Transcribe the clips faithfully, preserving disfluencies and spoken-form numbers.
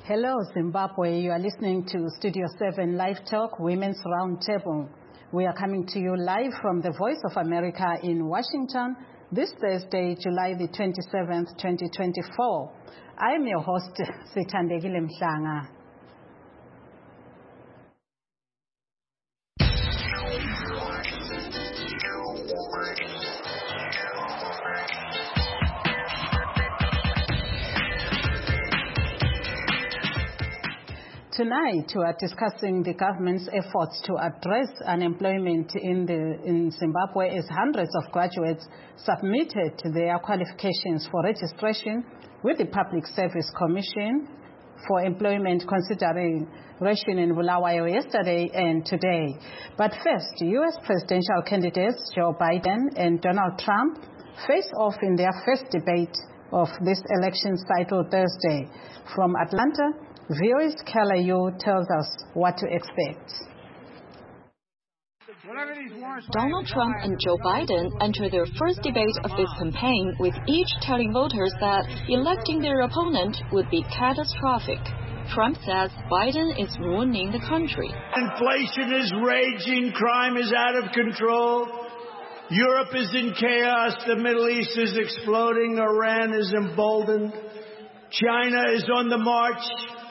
Hello, Zimbabwe. You are listening to Studio seven Live Talk, Women's Roundtable. We are coming to you live from the Voice of America in Washington this Thursday, July the twenty-seventh, twenty twenty-four. I am your host, Sithandekile Mhlanga. Tonight, we are discussing the government's efforts to address unemployment in, the, in Zimbabwe as hundreds of graduates submitted their qualifications for registration with the Public Service Commission for Employment Consideration in Bulawayo yesterday and today. But first, U S presidential candidates Joe Biden and Donald Trump face off in their first debate of this election cycle Thursday. From Atlanta, V O A's Kala Yu tells us what to expect. Donald Trump and Joe Biden enter their first debate of this campaign, with each telling voters that electing their opponent would be catastrophic. Trump says Biden is ruining the country. Inflation is raging, crime is out of control, Europe is in chaos, the Middle East is exploding, Iran is emboldened, China is on the march.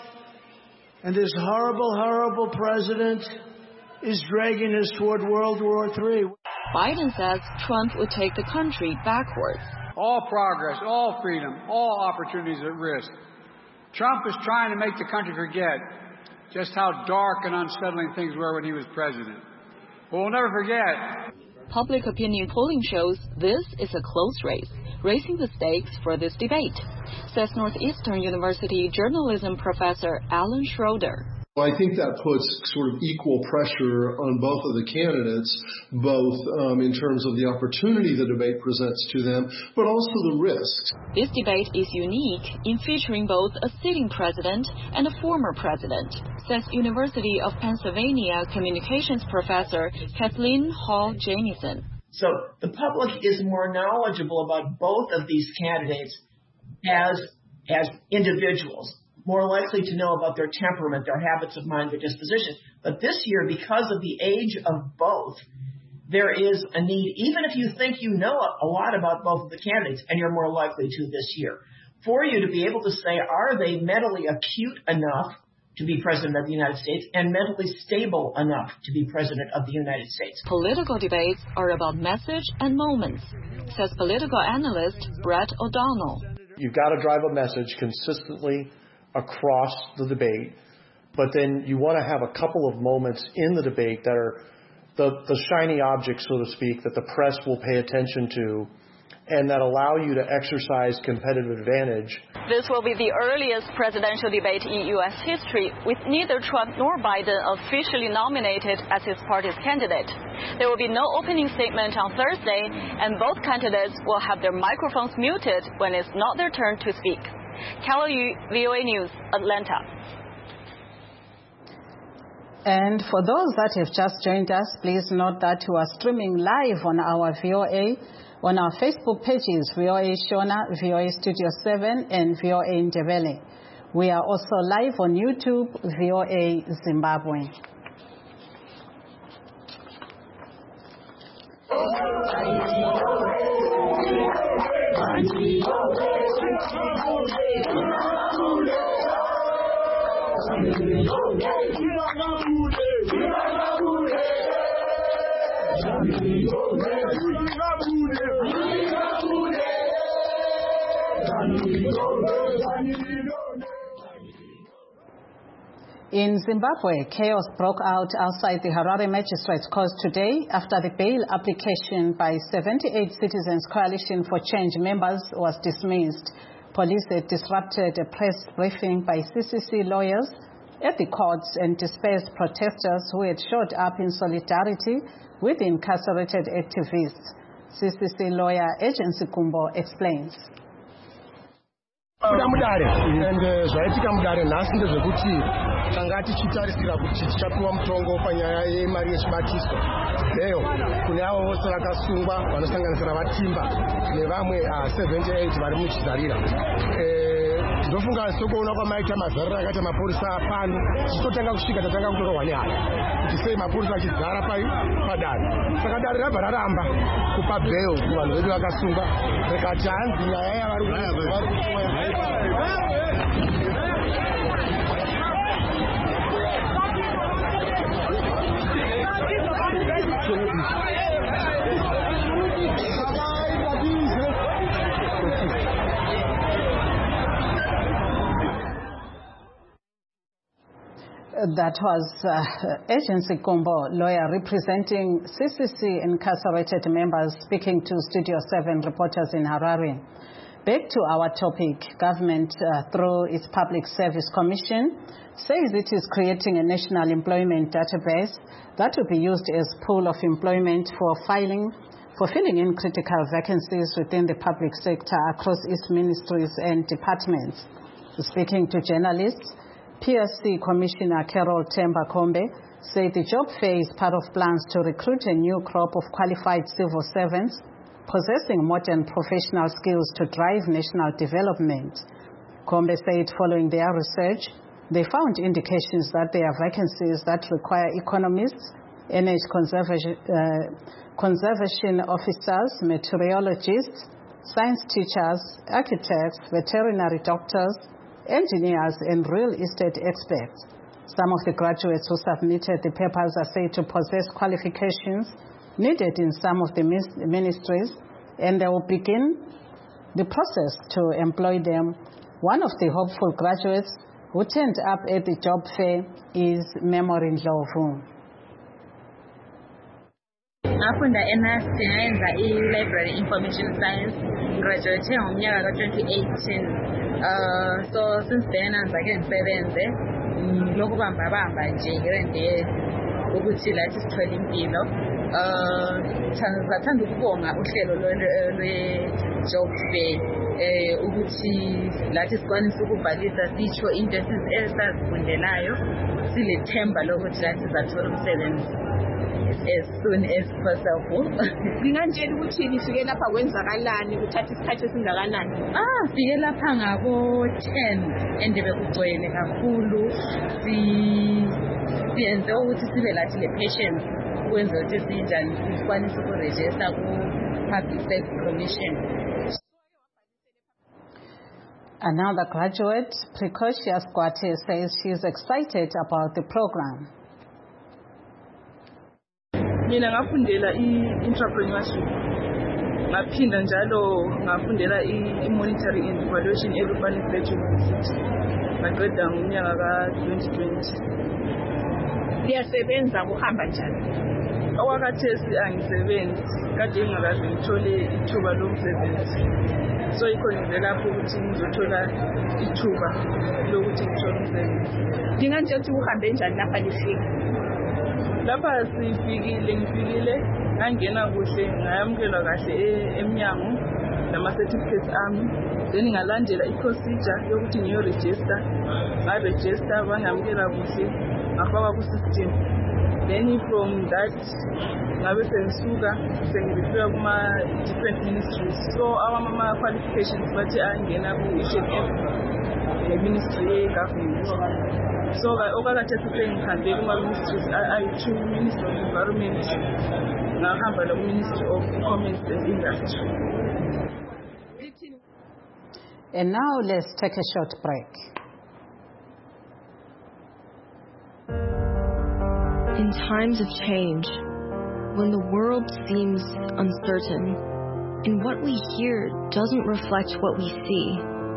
And this horrible, horrible president is dragging us toward World War Three. Biden says Trump would take the country backwards. All progress, all freedom, all opportunities at risk. Trump is trying to make the country forget just how dark and unsettling things were when he was president. But we'll never forget. Public opinion polling shows this is a close race, raising the stakes for this debate, says Northeastern University journalism professor Alan Schroeder. I think that puts sort of equal pressure on both of the candidates, both um, in terms of the opportunity the debate presents to them, but also the risks. This debate is unique in featuring both a sitting president and a former president, says University of Pennsylvania communications professor Kathleen Hall Jamieson. So the public is more knowledgeable about both of these candidates as, as individuals, more likely to know about their temperament, their habits of mind, their disposition. But this year, because of the age of both, there is a need, even if you think you know a lot about both of the candidates, and you're more likely to this year, for you to be able to say, are they mentally acute enough to be president of the United States and mentally stable enough to be president of the United States? Political debates are about message and moments, says political analyst Brett O'Donnell. You've got to drive a message consistently across the debate, but then you want to have a couple of moments in the debate that are the, the shiny objects, so to speak, that the press will pay attention to and that allow you to exercise competitive advantage. This will be the earliest presidential debate in U S history, with neither Trump nor Biden officially nominated as his party's candidate. There will be no opening statement on Thursday, and both candidates will have their microphones muted when it's not their turn to speak. Kala Yu, V O A News, Atlanta. And for those that have just joined us, please note that we are streaming live on our V O A, on our Facebook pages, V O A Shona, V O A Studio seven, and V O A Ndebele. We are also live on YouTube, V O A Zimbabwe. In Zimbabwe, chaos broke out outside the Harare Magistrates Court today after the bail application by seventy-eight Citizens Coalition for Change members was dismissed. Police had disrupted a press briefing by C C C lawyers at the courts and dispersed protesters who had showed up in solidarity with incarcerated activists. C C C lawyer Agency Kumbo explains. Mudare and zvaitika mudare nhasi ndezvekuti tanga tichitarisira kuti tichapiwa mutongo panyaya yemari yechibatiso leo kune avo vose vakasungwa vanosanganisira vatimba nevamwe seventy-eight vari muchizarira Ndofunga sokuona kwamaita mazarira akaita mapurisa apano chitotanga kusvika tatanga kutora wani haya kuti sei mapurisa achidzara pai padare saka dare rabva raramba kupa bheo kuvanhu vedu vakasungwa rekati hanzi nyaya yavari That was uh, Agency Kombo, lawyer representing C C C incarcerated members, speaking to Studio seven reporters in Harare. Back to our topic, government uh, through its Public Service Commission says it is creating a national employment database that will be used as pool of employment for filing, for filling in critical vacancies within the public sector across its ministries and departments. Speaking to journalists, P S C Commissioner Carol Temba Kombe said the job fair is part of plans to recruit a new crop of qualified civil servants possessing modern professional skills to drive national development. Kombe said following their research, they found indications that there are vacancies that require economists, energy conservation, uh, conservation officers, meteorologists, science teachers, architects, veterinary doctors, engineers, and real estate experts. Some of the graduates who submitted the papers are said to possess qualifications needed in some of the ministries, and they will begin the process to employ them. One of the hopeful graduates who turned up at the job fair is Memory Ndlovu. Ngafunda eNasti ngayenza i-Library Information Science, graduate ngomnyaka ka twenty eighteen. Uh, so since then ngizake ngisebenze lokubamba bamba nje here and there ukuthi lathi sithole impilo. Uh sathanda ukubonga uhlelo lwe job fair eh ukuthi lathi sikwanisa ukubhalisa sisho into esizifundelayo silethemba lokuthi lathi sizathola umsebenzi as soon as possible. Ngingantshela ukuthi nifike lapha kwenzakalani kuthatha isikhathi esingakanani? Ah, sifike lapha ngabo ten and bekugcwele kakhulu. Si siyenze ukuthi sibe lathi le patience ukwenza ukuthi sinjani sikwanisa ukuregister ku Public Service Commission. Another graduate, Precocious Kwate, says she is excited about the program. Mina ngafundela i-entrepreneurship, ngaphinda njalo ngafundela i-monitoring and evaluation e-Rupani State University. Ngaqeda ngomnyaka ka twenty twenty. Liyasebenza kuhamba njani? Okwakhathesi angisebenzi, kade ngingakaze ngithole ithuba lomsebenzi. So yikho ngize lapho ukuthi ngizothola ithuba lokuthi ngithole umsebenzi. Ngingantshela ukuthi uhambe njani lapha lifika? Lapha sifikile ngifikile ngangena kuhle ngayamukelwa kahle eMnyango nama certificates ami, then ngalandela iprocedure yokuthi ngiyo register, nga register bangamukela kuhle ngafaka ku system, then from that ngabe sengisuka sengifika kuma different ministries. So our mama qualifications bathi angena ku each and every ministry e government. So okakathe sengihambe kuma ministries ayi-two, Ministry of Environment, ngahamba lo Ministry of Commerce and Industry. And now let's take a short break. In times of change, when the world seems uncertain and what we hear doesn't reflect what we see,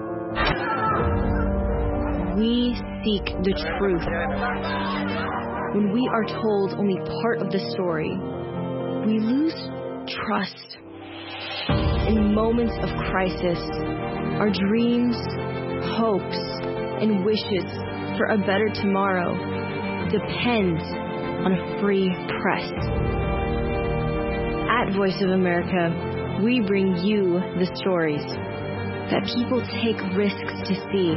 we seek the truth. When we are told only part of the story, we lose trust. In moments of crisis, our dreams, hopes, and wishes for a better tomorrow depend on a free press. At Voice of America, we bring you the stories that people take risks to see.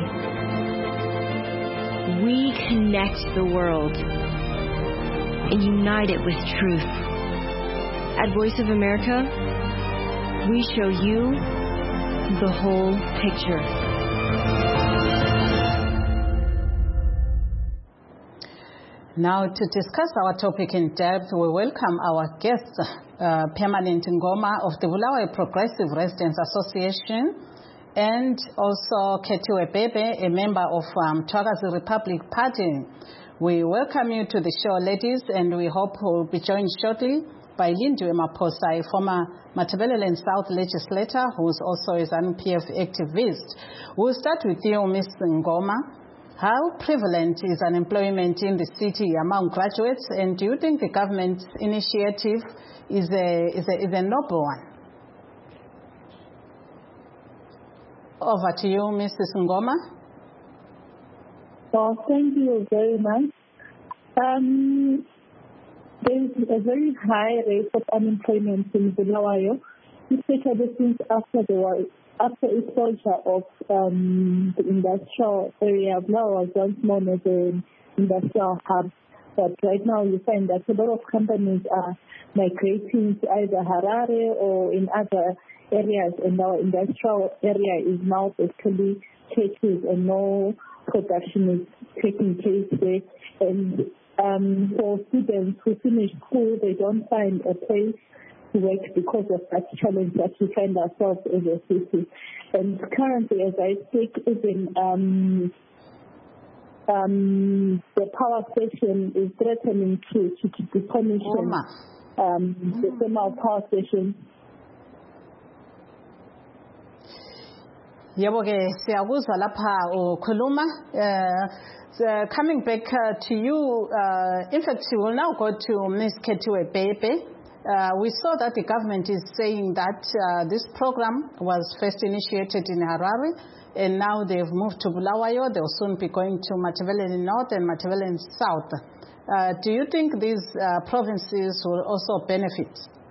We connect the world and unite it with truth. At Voice of America, we show you the whole picture. Now, to discuss our topic in depth, we welcome our guest, uh, Permanent Ngoma of the Bulawayo Progressive Residents Association, and also Khethiwe Bebe, a member of um, Twakazi Republic Party. We welcome you to the show, ladies, and we hope we'll be joined shortly by Lindiwe Maposa, a former Matabeleland South legislator who is also a ZANU P F activist. We'll start with you, Miz Ngoma. How prevalent is unemployment in the city among graduates, and do you think the government's initiative is a, is a, is a noble one? Over to you, Missus Ngoma. Well, thank you very much. Um, there is a very high rate of unemployment in Bulawayo, especially since after the war. After its closure of um, the industrial area, Bulawayo was once known as an industrial hub. But right now you find that a lot of companies are migrating to either Harare or in other areas, and our industrial area is now basically churches and no production is taking place there. And um, for students who finish school, they don't find a place work because of that challenge that we find ourselves in the city. And currently, as I speak, even um, um, the power station is threatening to, to, to decommission um, mm. the thermal power station. Yebo ke siyakuzwa lapha ukhuluma. Uh, coming back uh, to you, uh, in fact, we will now go to Miz Khethiwe Bebe. Uh, we saw that the government is saying that uh, this program was first initiated in Harare, and now they've moved to Bulawayo. They'll soon be going to Matabeleland North and Matabeleland South. Uh, do you think these uh, provinces will also benefit?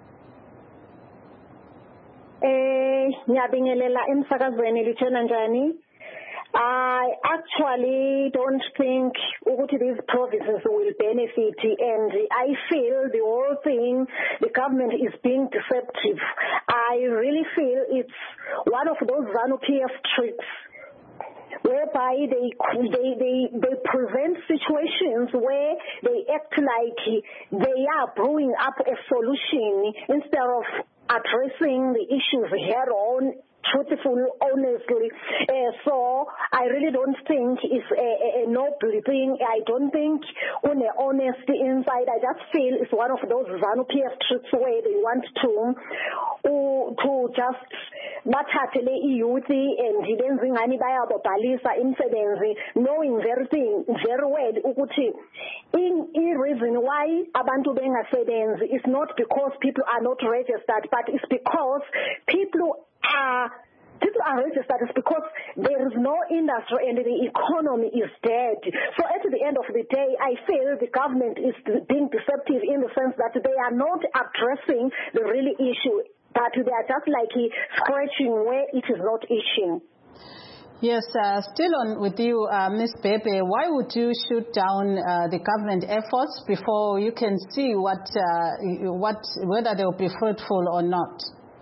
Eh, ngiyabingelela emsakazweni lithona njani? I actually don't think these provinces will benefit, and I feel the whole thing, the government is being deceptive. I really feel it's one of those ZANU P F tricks whereby they, they, they, they prevent situations where they act like they are brewing up a solution instead of addressing the issues head on, truthful, honestly. Uh, so I really don't think it's a, a, a noble thing. I don't think on the honesty inside. I just feel it's one of those ZANU P F tricks where they want to uh, to just bathathe le youth and benze ngani bayabhalisa imisebenzi, knowing very thing very well ukuthi in in reason why abantu bengasebenzi is not because people are not registered, but it's because people are People are registered is because there is no industry and the economy is dead. So at the end of the day, I feel the government is being deceptive in the sense that they are not addressing the real issue, but they are just like scratching where it is not itching. Yes, uh, still on with you, uh, Miz Bebe. Why would you shoot down uh, the government efforts before you can see what, uh, what, whether they will be fruitful or not?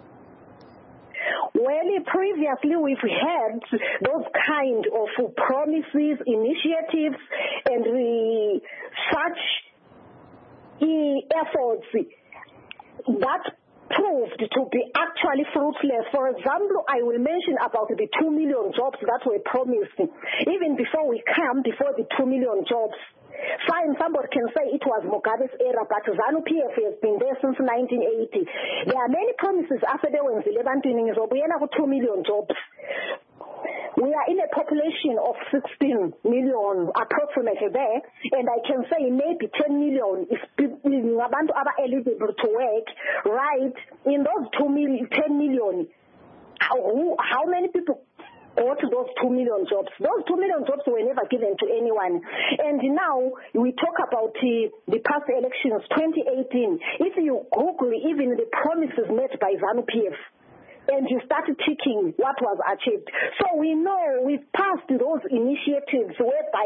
Well, previously we've had those kind of promises, initiatives, and the, such efforts that proved to be actually fruitless. For example, I will mention about the two million jobs that were promised. Even before we come, before the two million jobs, fine, somebody can say it was Mugabe's era, but ZANU P F has been there since nineteen eighty. There are many promises after they were in two million jobs. We are in a population of sixteen million approximately there, and I can say maybe ten million is abantu aba eligible to work, right? In those two million, ten million, how, how many people got those two million jobs? Those two million jobs were never given to anyone. And now we talk about uh, the past elections, twenty eighteen. If you Google even the promises made by ZANU P F, and you started ticking what was achieved. So we know we've passed those initiatives whereby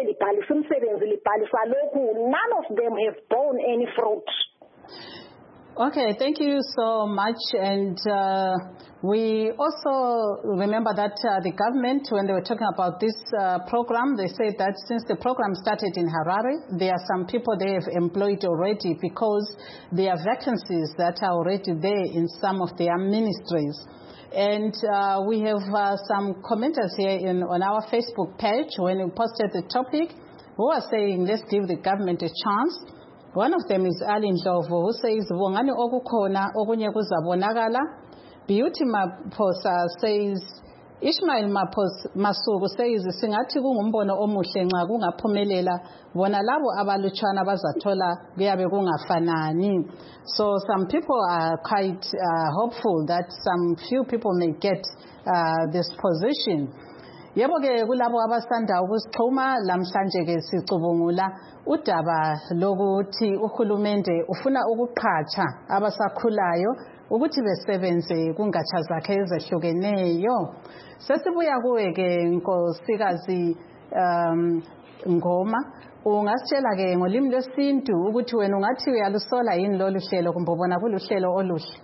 none of them have borne any fruit. Okay, thank you so much. And uh, we also remember that uh, the government, when they were talking about this uh, program, they said that since the program started in Harare, there are some people they have employed already because there are vacancies that are already there in some of their ministries. And uh, we have uh, some commenters here in, on our Facebook page when we posted the topic who are saying, let's give the government a chance. One of them is Ali Ndlovu, who says, Wongani okukhona okunye kuzabonakala. Beauty Maphosa says, Ishmael Masuku says, singathi kungumbono omuhle nxa kungaphumelela bona labo abalutshwana bazathola kuyabe kungafanani. So some people are quite uh, hopeful that some few people may get uh, this position. Yebo ke kulabo abasanda ukusixhuma lamhlanje ke sicubungula udaba lokuthi uhulumende ufuna ukuqhatsha abasakhulayo ukuthi besebenze kungatsha zakhe ezehlukeneyo. Sesibuya kuwe ke Nkosikazi um Ngoma, ungasitshela ke ngolimi lwesintu ukuthi wena ungathi uyalusola yini lolu hlelo kumbe ubona kuluhlelo oluhle?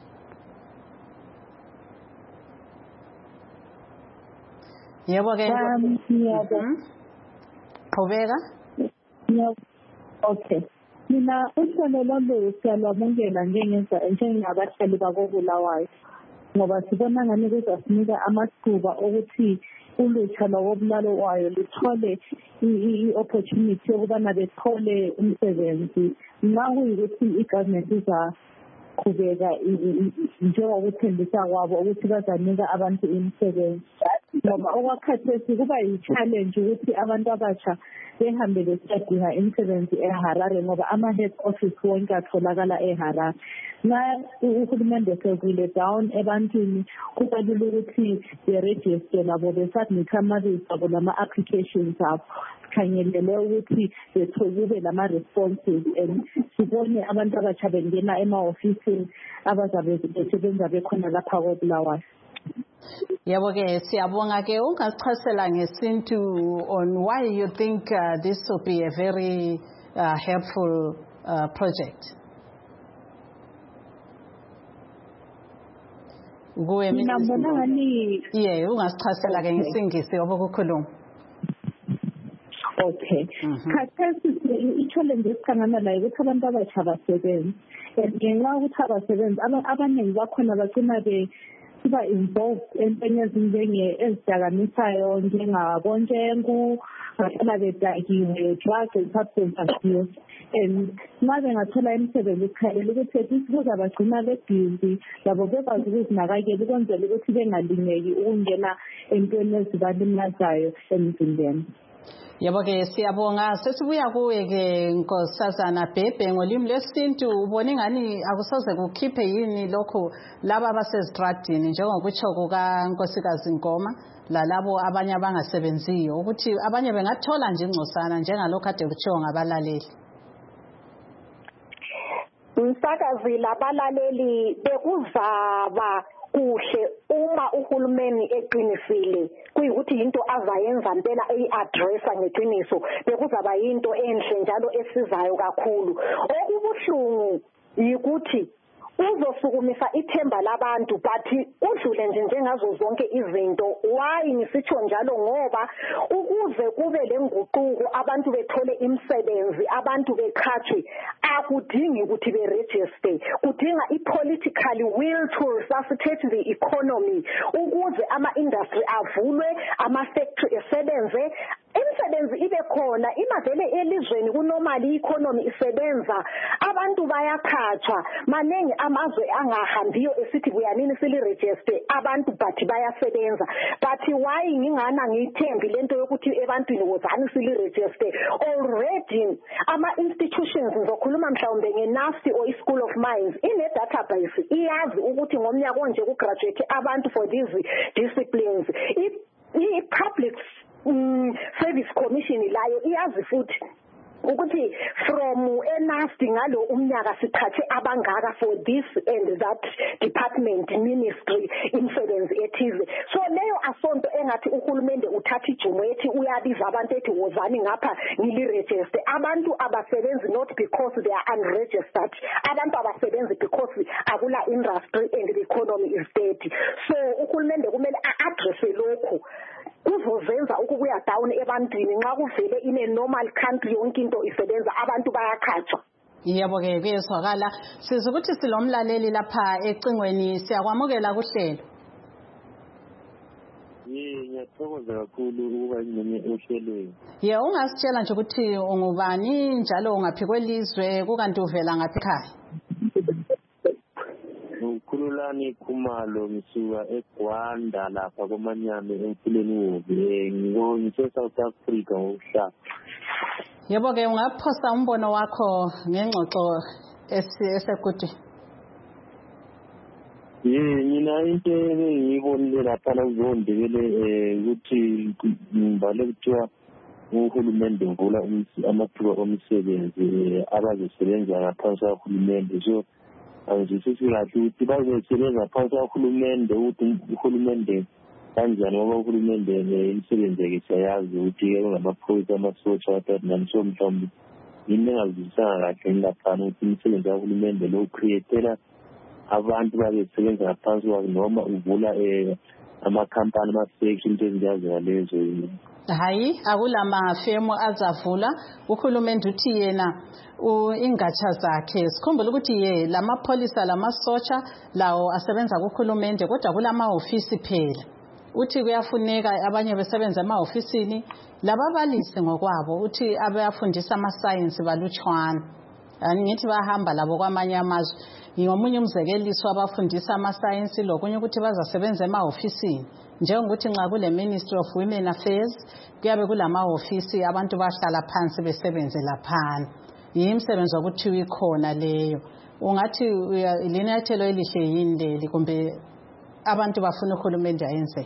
Yebo ke yebo. Qhubeka. Yebo. Okay. Mina uhlelo lolu siyalwamukela njengenza njengabahlali bakobulawayo ngoba sibona ngani kuzasinika amathuba okuthi ulutsha lwakobulalo wayo luthole i-opportunity yokubana bethole umsebenzi nxa kuyikuthi i-government izaqhubeka njengokuthembisa kwabo ukuthi bazanika abantu imisebenzi. Ngoba okwakhathesi kuba yi-challenge ukuthi abantu abatsha behambe besiyadinga imisebenzi eHarare ngoba ama-head office wonke atholakala eHarare. Nxa uhulumende sekule down ebantwini kuba lula ukuthi beregister labo besubmit amabisi abo lama-applications abo. Khangelele ukuthi kube lama-responses and sibone abantu abatsha bengena ema-ofisini abazabe besebenza bekhona lapha koBulawayo. Yebo ke siyabonga ke ungasichasela ngesintu on why you think uh, this will be a very uh, helpful uh, project. Kuwe mina mbona ngani yeah ungasichasela ke ngesingisi obokukhuluma. Okay. Khathesi i-challenge esihlangana nayo ukuthi abantu abatsha basebenze. Ngenxa ukuthi abasebenzi abaningi bakhona bagcina be siba involved entweni ezinjenge ezidakamisisayo njengabontshengu bahlala bedakiwe drugs and substance abuse and nxa bengathola imisebenzi ekhalela ukuthi kuzabagcina bebhizi labo bekwazi ukuzinakekela ukwenzela ukuthi bengalimeki ukungena entweni ezibalimazayo emzimbeni. Yebo ke siyabonga sesibuya kuwe ke Nkosazana Bhebhe ngolimi lwesintu ubone ngani akusoze kukhiphe yini lokho laba abasezitradini njengokutsho kuka Nkosikazi Ngoma lalabo abanye abangasebenziyo ukuthi abanye bengathola nje ingcosana njengalokho ade kutshiwo ngabalaleli. Umsakazi labalaleli bekuzaba kuhle uma uhulumeni eqinisile kuyikuthi into azayenza impela eyi-addressa ngeqiniso bekuzaba yinto enhle njalo esizayo kakhulu. Okubuhlungu yikuthi uzosukumisa ithemba labantu but udlule nje njengazo zonke izinto. Why ngisitsho njalo? Ngoba ukuze kube lenguquko abantu bethole imisebenzi abantu beqhatshwe akudingi ukuthi beregister, kudinga i-political will to resuscitate the economy ukuze ama-industry avulwe, ama-factory esebenze, imisebenzi ibe khona. Imavele elizweni kunomali i-economy isebenza abantu bayakhatshwa maningi amazwe angahambiyo esithi kuyanini siliregister abantu but bayasebenza. But why ngingana ngithembi lento yokuthi ebantwini wozani siliregister? Already ama-institutions ngizokhuluma mhlawumbe nge-NASTI or i-School of Mines ine-database iyazi ukuthi ngomnyaka onje kugraduate abantu for these disciplines. I-public Mm, Service Commission layo iyazi futhi ukuthi from enasti ngalo umnyaka sithathe abangaka for this and that department ministry imisebenzi ethize. So leyo asonto engathi uhulumende uthatha ijumo ethi uyabiza abantu ethi wozani ngapha ngiliregister. Abantu abasebenzi not because they are unregistered, abantu abasebenzi because akula industry and the economy is dead. So uhulumende kumele a-address lokho kuzozenza ukubuya down ebantwini nxa kuvele in a normal country yonke into isebenza abantu bayakhatshwa. Yebo ke kuyezwakala siza ukuthi silomlaleli lapha ecingweni siyakwamukela kuhlelo. Yey ngiyathokoza kakhulu ukuba ngene ohlelweni. Ye ungasitshela nje ukuthi ungubani njalo ungaphi kwelizwe kukanti uvela ngaphi ekhaya? Ukhululani Khumalo ngisuka eGwanda lapha koManyane emfuleni wobe ngise South Africa ngokuhlala. Yebo ke ungaphosa umbono wakho ngengxoxo esekude. Yey mina into engiyibonile lapha ngizondebele ukuthi ngibale kuthiwa uhulumende uvula amathuba omsebenzi abazosebenza ngaphansi kahulumende. So angizwisisi kahle ukuthi bazosebenza phansi kahulumende ukuthi uhulumende kanjani ngoba uhulumende imisebenzi yakhe siyayazi ukuthi ngamaphoyisa amasotsha wathani so mhlawumbe yini engazwisisanga kahle ngilapha ukuthi imisebenzi kahulumende lo createla abantu babesebenza ngaphansi kwakhe noma uvula amakhampani ama-fake into ezinjalo lezo. Hayi akulama firm azavula uhulumende uthi yena ingatsha zakhe sikhumbula ukuthi ye lamapholisa lamasotsha lawo asebenza kuhulumende kodwa kulama office phela uthi kuyafuneka abanye besebenza ema-ofisini lababalisi ngokwabo uthi abafundisa ama-science balutshwana ngithi bahamba labo kwamanye amazwe ngomunye umzekeliso abafundisa ama-science lokunye ukuthi bazasebenza ema-ofisini njengokuthi nxa kule Ministry of Women Affairs kuyabe kulama-ofisi abantu bahlala phansi besebenze laphana yimisebenzi okuthiwa ikhona leyo. Ungathi linyathelo elihle yini leli kumbe abantu bafuna uhulumende ayenze?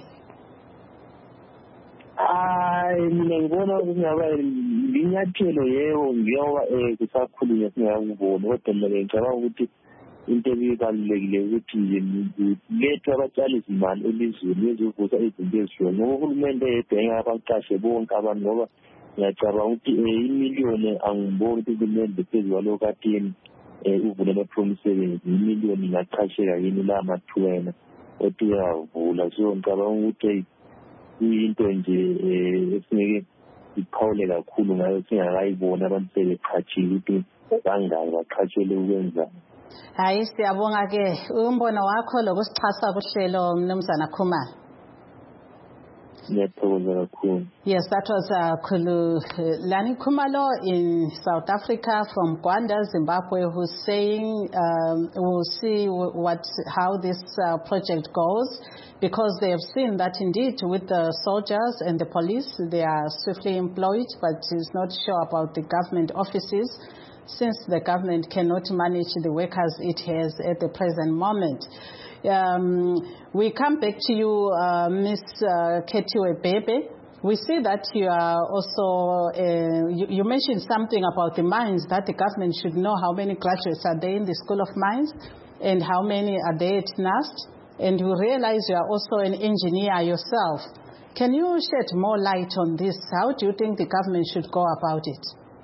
Hayi mina ngibona kungaba linyathelo yebo ngiyoba kusakhulunywa singakuboni kodwa mina ngicabanga ukuthi into ebibalulekile ukuthi nje lethu abatshalizimali elizweni ezovusa izinto ezishona ngoba uhulumende yedwa engabaqashe bonke abantu ngoba ngiyacabanga ukuthi imiliyoni angiboni ukuthi uhulumende phezu kwalokho kathini uvule amathuba omsebenzi imiliyoni ingaqasheka yini la mathuba yena othi uyavula. So ngicabanga ukuthi into nje esingeke iphawule kakhulu ngayo singakayibona abantu sebeqhatshiwe ukuthi bangaki baqhatshele ukwenza. Hayi siyabonga ke umbono wakho lokusixhasa kuhlelo Mnumzana Khumalo. Yes, that was uh, Khululani Khumalo in South Africa from Gwanda, Zimbabwe, who's saying um, we'll see what how this uh, project goes, because they have seen that indeed with the soldiers and the police, they are swiftly employed, but it's not sure about the government offices, since the government cannot manage the workers it has at the present moment. Um, we come back to you, uh, Miz Uh, Ketiwe Bebe. We see that you are also, uh, you, you mentioned something about the mines, that the government should know how many graduates are there in the School of Mines and how many are there at NAST. And you realize you are also an engineer yourself. Can you shed more light on this? How do you think the government should go about it?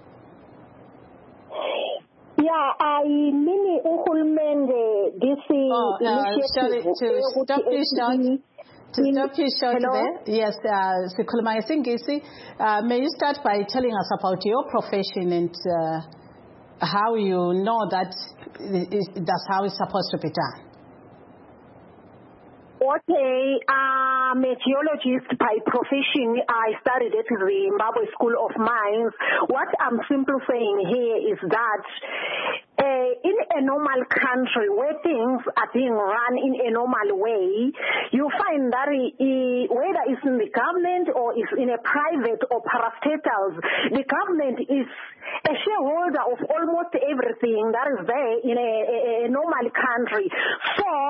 Yeah, I mean, uhulumende, this is oh, uh, sorry, to stop you short, to stop you short there. Yes, uh, Sikhuluma Isingisi, uh, may you start by telling us about your profession and uh, how you know that that's how it's supposed to be done. Okay, I'm a geologist by profession. I studied at the Zimbabwe School of Mines. What I'm simply saying here is that uh, in a normal country where things are being run in a normal way, you find that uh, whether it's in the government or it's in a private or parastatals, the government is a shareholder of almost everything that is there in a, a, a normal country. So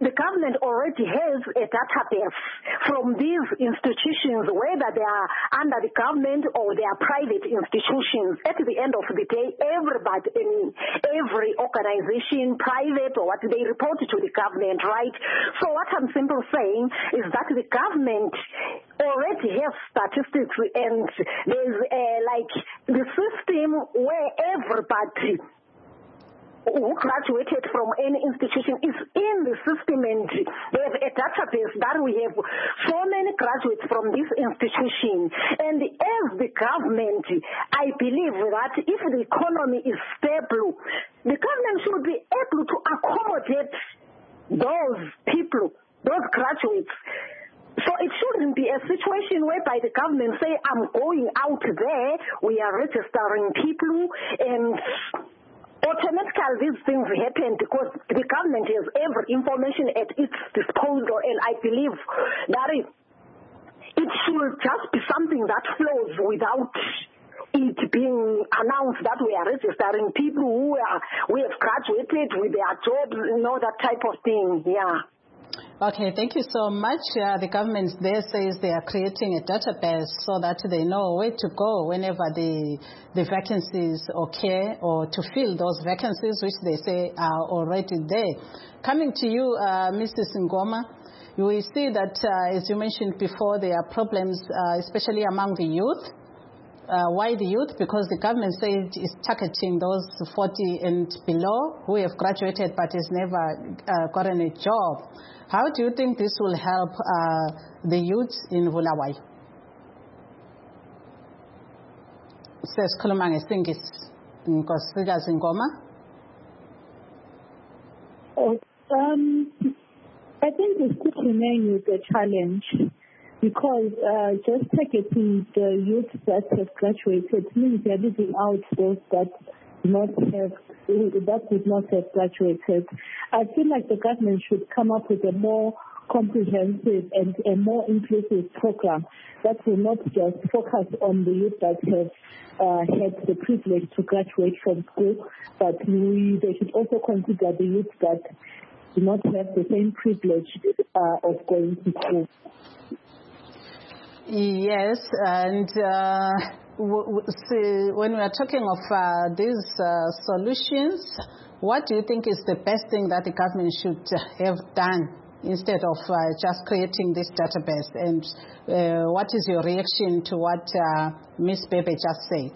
the government already has a database from these institutions, whether they are under the government or they are private institutions. At the end of the day, everybody in every organization, private or what, they report to the government, right? So what I'm simply saying is that the government already has statistics, and there's uh, like the system where everybody who graduated from any institution is in the system, and they have a database that we have so many graduates from this institution. And as the government, I believe that if the economy is stable, the government should be able to accommodate those people, those graduates. So it shouldn't be a situation whereby the government say, I'm going out there, we are registering people, and automatically these things happen because the government has every information at its disposal, and I believe that it, it should just be something that flows without it being announced that we are registering people who are, we have graduated with their jobs, you know, that type of thing, yeah. Okay, thank you so much. Uh, the government there says they are creating a database so that they know where to go whenever the the vacancies occur, or to fill those vacancies which they say are already there. Coming to you, uh, Missus Ngoma, you will see that, uh, as you mentioned before, there are problems, uh, especially among the youth. Uh, why the youth? Because the government says it's targeting those forty and below who have graduated but has never uh, gotten a job. How do you think this will help uh, the youth in Bulawayo? Sesikhuluma ngesingisi, Nkosikazi Ngoma. Um, I think we still remain with the challenge, because uh, just targeting the youth that have graduated means they are leaving out those that not have that would not have graduated. I feel like the government should come up with a more comprehensive and a more inclusive program that will not just focus on the youth that have uh, had the privilege to graduate from school, but we, they should also consider the youth that do not have the same privilege uh, of going to school. Yes, and uh, w- w- see, when we are talking of uh, these uh, solutions, what do you think is the best thing that the government should have done instead of uh, just creating this database? And uh, what is your reaction to what uh, Miz Bebe just said?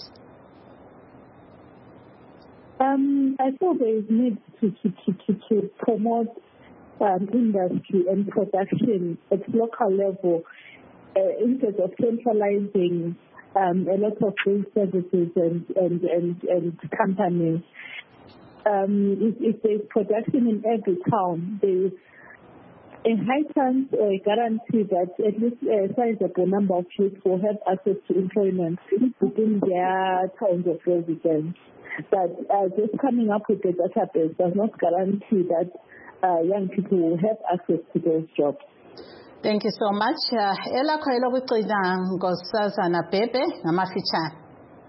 Um, I thought there is need to, to, to, to, to promote um, industry and production at local level. Uh, instead of centralizing um, a lot of these services and, and, and, and companies. Um, if, if there's production in every town, there is a high chance or a guarantee that at least a sizable number of youth will have access to employment within their towns of residence. But uh, just coming up with a database does not guarantee that uh, young people will have access to those jobs. Thank you so much. Ela khayelo kucida Nkosazana Bebe ngamafitshane.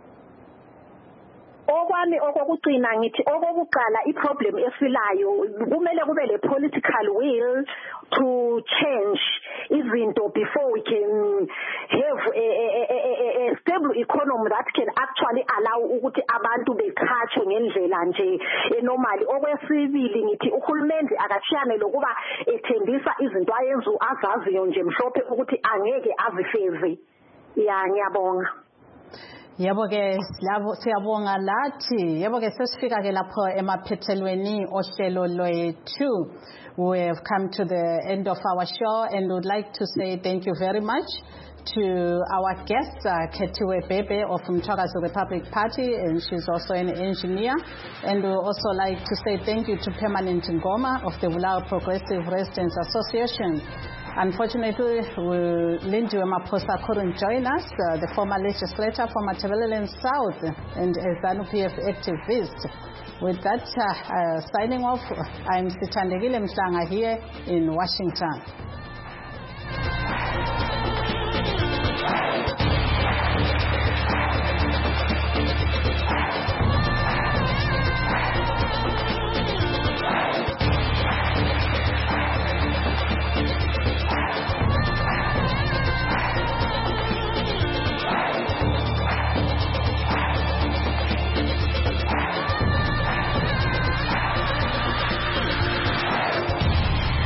Okwami okokugcina ngithi okokuqala iproblem efilayo kumele kube le political will to change izinto before we can have a, a, a, a stable economy that can actually allow ukuthi abantu beqhatshwe ngendlela nje normally. Okwesibili ngithi uhulumende akashiyane lokuba ethembisa izinto ayenzu azaziyo nje mhlophe ukuthi angeke azifeze. Ya ngiyabonga. Yebo ke labo siyabonga lathi yebo ke sesifika ke lapho emaphethelweni ohlelo lwethu. We have come to the end of our show and would like to say thank you very much to our guest, uh, Khethiwe Bebe of Mthwakazi Republic Party, and she's also an engineer. And we would also like to say thank you to Permanent Ngoma of the Bulawayo Progressive Residents Association. Unfortunately, Lindiwe Maposa couldn't join us, uh, the former legislator from Matabeleland South and a ZANU-P F activist. With that, uh, uh, signing off, I'm Sithandekile Mhlanga here in Washington.